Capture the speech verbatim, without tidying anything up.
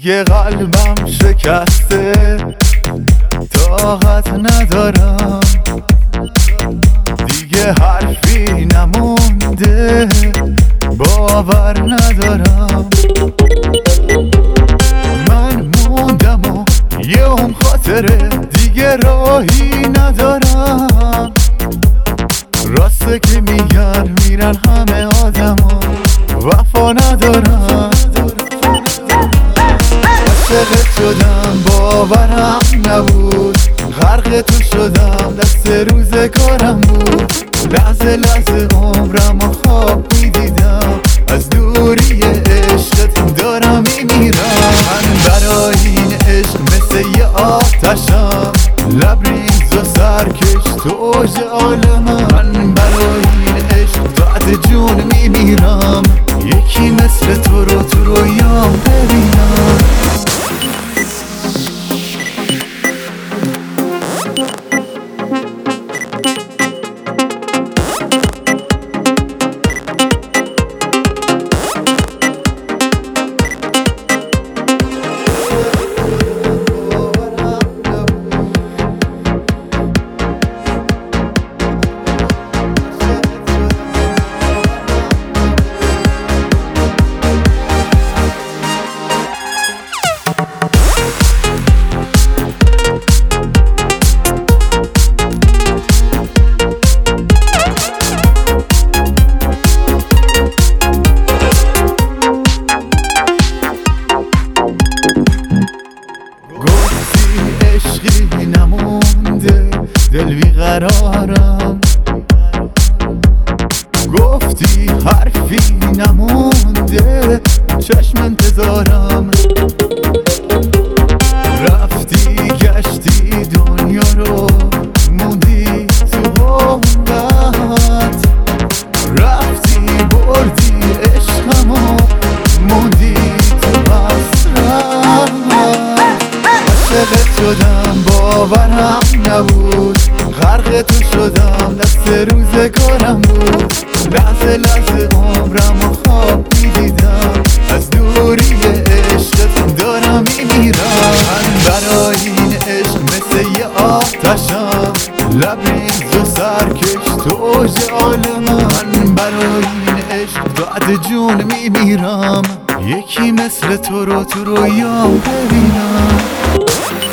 دیگه قلبم شکسته، طاقت ندارم، دیگه حرفی نمونده، باور ندارم. من موندم و یه هم خاطره، دیگه راهی ندارم. راسته که میگن میرن همه آدما، وفا ندارم. عاشقت شدم باورم نبود، غرق تو شدم دست روز کارم بود. لحظه لحظه عمرم و خواب میدیدم، از دوری عشقت دارم میمیرم. من برای این عشق مثل یه آتشم، لبریز و سرکش تو اوج عالمم. من برای این عشق بعد جون میمیرم، یکی مثل تو رو تو رویام ببینم. عشقی نمونده، دل بیقرارم. گفتی حرفی نمونده، چشم انتظارم. رفتی گشتی دنیا رو، موندی تو غربت. رفتی بردی عشقمو، موندی تو حسرت. عاشقت شدم باورم نبود، غرق تو شدم دست روز کارم بود. لحظه لحظه عمرم و خواب میدیدم، از دوری عشقت دارم میمیرم. من برای این عشق مثل یه آتشم، لبریز و سرکش تو اوج عالمم. من برای این عشق بعد جون میمیرم، یکی مثل تو رو تو رویام ببینم.